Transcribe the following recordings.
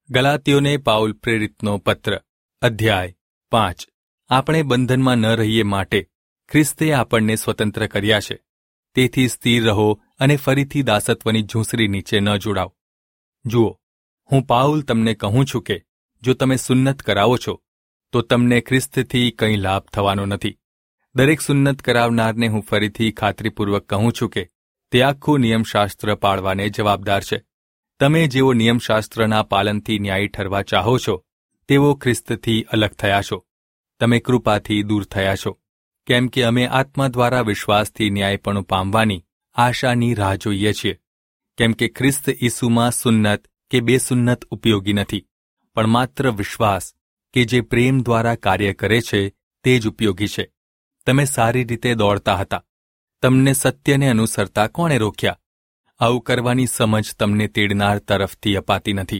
ગલાતીઓને Paul પ્રેરિતનો પત્ર અધ્યાય 5 આપણે બંધનમાં ન રહીએ માટે ખ્રિસ્તે આપણને સ્વતંત્ર કર્યા છે. તેથી સ્થિર રહો અને ફરીથી દાસત્વની ઝૂંસરી નીચે ન જોડાઓ. જુઓ, હું પાઉલ તમને કહું છું કે જો તમે સુન્નત કરાવો છો તો તમને ખ્રિસ્તથી કંઈ લાભ થવાનો નથી. દરેક સુન્નત કરાવનારને હું ફરીથી ખાતરીપૂર્વક કહું છું કે તે આખું નિયમશાસ્ત્ર પાળવાને જવાબદાર છે. તમે જેઓ નિયમશાસ્ત્રના પાલનથી ન્યાયી ઠરવા ચાહો છો તેઓ ખ્રિસ્તથી અલગ થયા છો. તમે કૃપાથી દૂર થયા છો, કેમ કે અમે આત્મા દ્વારા વિશ્વાસથી ન્યાયપણું પામવાની આશાની રાહ જોઈએ છીએ. કેમ કે ખ્રિસ્ત ઈસુમાં સુન્નત કે બેસુન્નત ઉપયોગી નથી, પણ માત્ર વિશ્વાસ કે જે પ્રેમ દ્વારા કાર્ય કરે છે તે જ ઉપયોગી છે. તમે સારી રીતે દોડતા હતા. તમને સત્યને અનુસરતા કોણે રોક્યા? આવું કરવાની સમજ તમને તેડનાર તરફથી અપાતી નથી.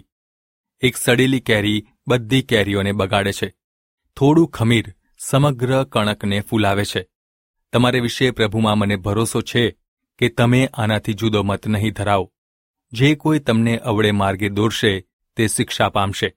એક સડેલી કેરી બધી કેરીઓને બગાડે છે. થોડું ખમીર સમગ્ર કણકને ફૂલાવે છે. તમારે વિશે પ્રભુમાં મને ભરોસો છે કે તમે આનાથી જુદો મત નહીં ધરાવો. જે કોઈ તમને અવળે માર્ગે દોરશે તે શિક્ષા પામશે.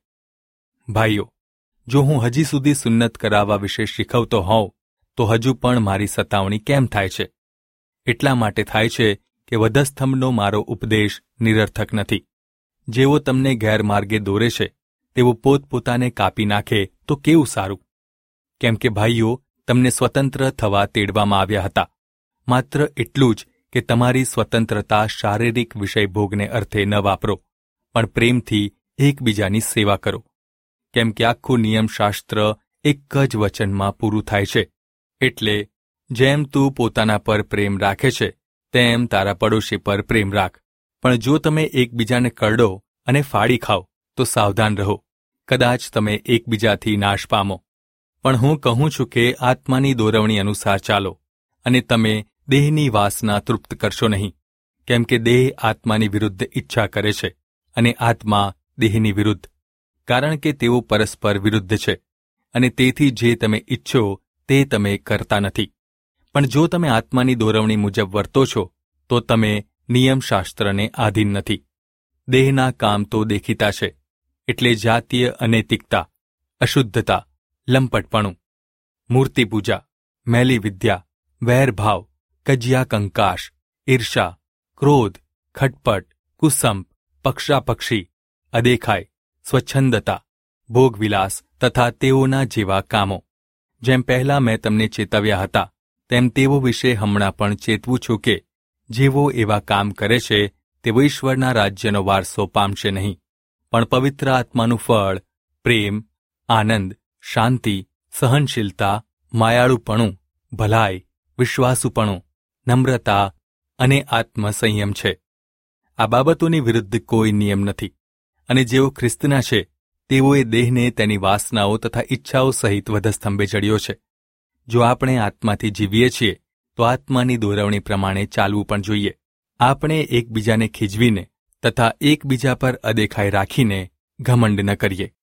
ભાઈઓ, જો હું હજી સુધી સુન્નત કરાવવા વિશે શીખવતો હોઉં તો હજુ પણ મારી સતાવણી કેમ થાય છે? એટલા માટે થાય છે કે વધસ્તંભનો મારો ઉપદેશ નિરર્થક નથી. જેઓ તમને ગેરમાર્ગે દોરે છે તેઓ પોતપોતાને કાપી નાખે તો કેવું સારું. કેમ કે ભાઈઓ, તમને સ્વતંત્ર થવા તેડવામાં આવ્યા હતા. માત્ર એટલું જ કે તમારી સ્વતંત્રતા શારીરિક વિષયભોગને અર્થે ન વાપરો, પણ પ્રેમથી એકબીજાની સેવા કરો. કેમ કે આખું નિયમશાસ્ત્ર એક જ વચનમાં પૂરું થાય છે, એટલે જેમ તું પોતાના પર પ્રેમ રાખે છે તેમ તારા પડોશી પર પ્રેમ રાખ. પણ જો તમે એકબીજાને કરડો અને ફાડી ખાઓ તો સાવધાન રહો, કદાચ તમે એકબીજાથી નાશ પામો. પણ હું કહું છું કે આત્માની દોરવણી અનુસાર ચાલો, અને તમે દેહની વાસના તૃપ્ત કરશો નહીં. કેમ કે દેહ આત્માની વિરુદ્ધ ઈચ્છા કરે છે અને આત્મા દેહની વિરુદ્ધ, કારણ કે તેઓ પરસ્પર વિરુદ્ધ છે, અને તેથી જે તમે ઈચ્છો તે તમે કરતા નથી. પણ જો તમે આત્માની દોરવણી મુજબ વર્તો છો તો તમે નિયમશાસ્ત્રને આધીન નથી. દેહના કામ તો દેખીતા છે, એટલે જાતીય અનૈતિકતા, અશુદ્ધતા, લંપટપણું, મૂર્તિપૂજા, મેલી વિદ્યા, વૈરભાવ, કજિયા કંકાશ, ઈર્ષા, ક્રોધ, ખટપટ, કુસંપ, પક્ષાપક્ષી, અદેખાઈ, સ્વચ્છંદતા, ભોગવિલાસ તથા તેઓના જેવા કામો. જેમ પહેલાં મેં તમને ચેતવ્યા હતા તેમ તેઓ વિશે હમણાં પણ ચેતવું છું કે જેઓ એવા કામ કરે છે તેઓ ઈશ્વરના રાજ્યનો વારસો પામશે નહીં, પણ પવિત્ર આત્માનું ફળ પ્રેમ, આનંદ, શાંતિ, સહનશીલતા, માયાળુપણું, ભલાઈ, વિશ્વાસુપણું, નમ્રતા અને આત્મસંયમ છે. આ બાબતોની વિરુદ્ધ કોઈ નિયમ નથી. અને જેઓ ખ્રિસ્તના છે તેઓએ દેહને તેની વાસનાઓ તથા ઈચ્છાઓ સહિત વધસ્તંભે જડ્યો છે. જો આપણે આત્માથી જીવીએ છીએ તો આત્માની દોરવણી પ્રમાણે ચાલવું પણ જોઈએ. આપણે એકબીજાને ખીજવીને તથા એકબીજા પર અદેખાઈ રાખીને ઘમંડ ન કરીએ.